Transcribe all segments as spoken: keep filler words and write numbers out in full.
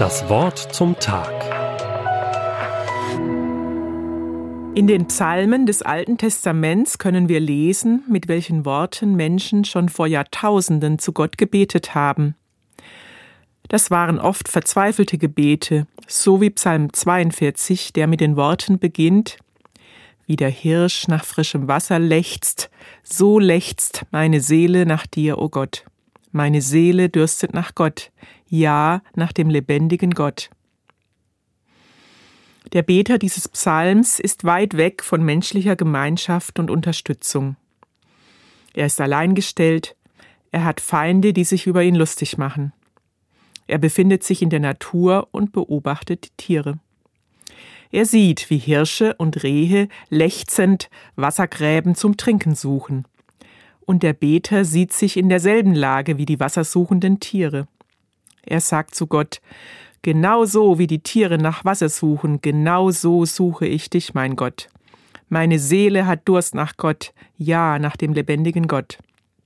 Das Wort zum Tag. In den Psalmen des Alten Testaments können wir lesen, mit welchen Worten Menschen schon vor Jahrtausenden zu Gott gebetet haben. Das waren oft verzweifelte Gebete, so wie Psalm zweiundvierzig, der mit den Worten beginnt: Wie der Hirsch nach frischem Wasser lechzt, so lechzt meine Seele nach dir, o Gott. Meine Seele dürstet nach Gott, ja, nach dem lebendigen Gott. Der Beter dieses Psalms ist weit weg von menschlicher Gemeinschaft und Unterstützung. Er ist alleingestellt, er hat Feinde, die sich über ihn lustig machen. Er befindet sich in der Natur und beobachtet die Tiere. Er sieht, wie Hirsche und Rehe lechzend Wassergräben zum Trinken suchen. Und der Beter sieht sich in derselben Lage wie die wassersuchenden Tiere. Er sagt zu Gott: Genau so wie die Tiere nach Wasser suchen, genau so suche ich dich, mein Gott. Meine Seele hat Durst nach Gott, ja, nach dem lebendigen Gott.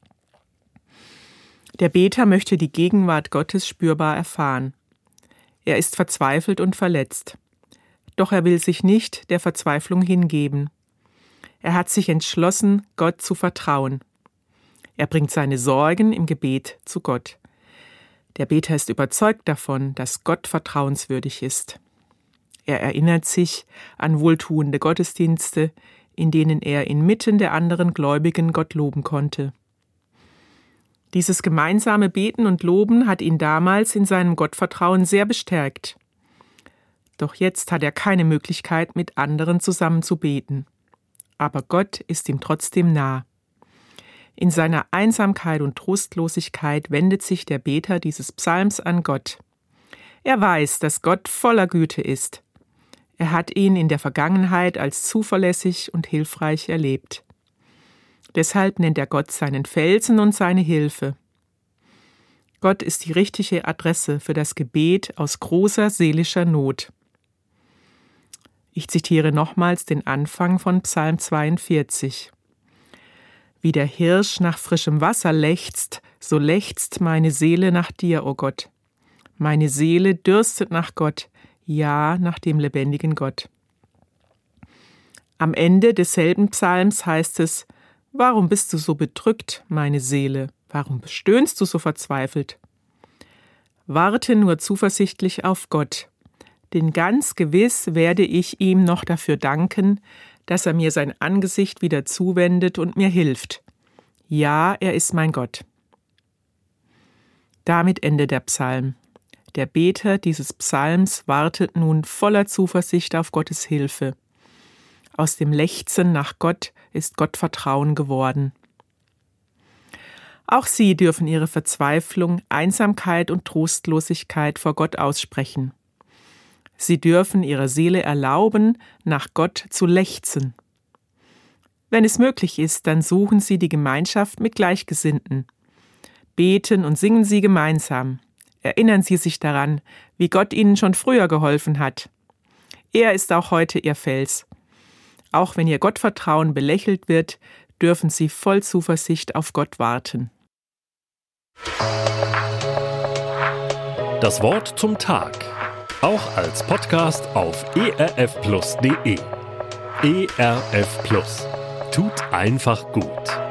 Der Beter möchte die Gegenwart Gottes spürbar erfahren. Er ist verzweifelt und verletzt. Doch er will sich nicht der Verzweiflung hingeben. Er hat sich entschlossen, Gott zu vertrauen. Er bringt seine Sorgen im Gebet zu Gott. Der Beter ist überzeugt davon, dass Gott vertrauenswürdig ist. Er erinnert sich an wohltuende Gottesdienste, in denen er inmitten der anderen Gläubigen Gott loben konnte. Dieses gemeinsame Beten und Loben hat ihn damals in seinem Gottvertrauen sehr bestärkt. Doch jetzt hat er keine Möglichkeit, mit anderen zusammen zu beten. Aber Gott ist ihm trotzdem nah. In seiner Einsamkeit und Trostlosigkeit wendet sich der Beter dieses Psalms an Gott. Er weiß, dass Gott voller Güte ist. Er hat ihn in der Vergangenheit als zuverlässig und hilfreich erlebt. Deshalb nennt er Gott seinen Felsen und seine Hilfe. Gott ist die richtige Adresse für das Gebet aus großer seelischer Not. Ich zitiere nochmals den Anfang von Psalm zweiundvierzig. Wie der Hirsch nach frischem Wasser lechzt, so lechzt meine Seele nach dir, o Gott. Meine Seele dürstet nach Gott, ja, nach dem lebendigen Gott. Am Ende desselben Psalms heißt es: Warum bist du so bedrückt, meine Seele? Warum stöhnst du so verzweifelt? Warte nur zuversichtlich auf Gott, denn ganz gewiss werde ich ihm noch dafür danken, dass er mir sein Angesicht wieder zuwendet und mir hilft. Ja, er ist mein Gott. Damit endet der Psalm. Der Beter dieses Psalms wartet nun voller Zuversicht auf Gottes Hilfe. Aus dem Lechzen nach Gott ist Gottvertrauen geworden. Auch Sie dürfen Ihre Verzweiflung, Einsamkeit und Trostlosigkeit vor Gott aussprechen. Sie dürfen Ihrer Seele erlauben, nach Gott zu lechzen. Wenn es möglich ist, dann suchen Sie die Gemeinschaft mit Gleichgesinnten. Beten und singen Sie gemeinsam. Erinnern Sie sich daran, wie Gott Ihnen schon früher geholfen hat. Er ist auch heute Ihr Fels. Auch wenn Ihr Gottvertrauen belächelt wird, dürfen Sie voll Zuversicht auf Gott warten. Das Wort zum Tag. Auch als Podcast auf e r f plus punkt d e. E R F Plus. Tut einfach gut.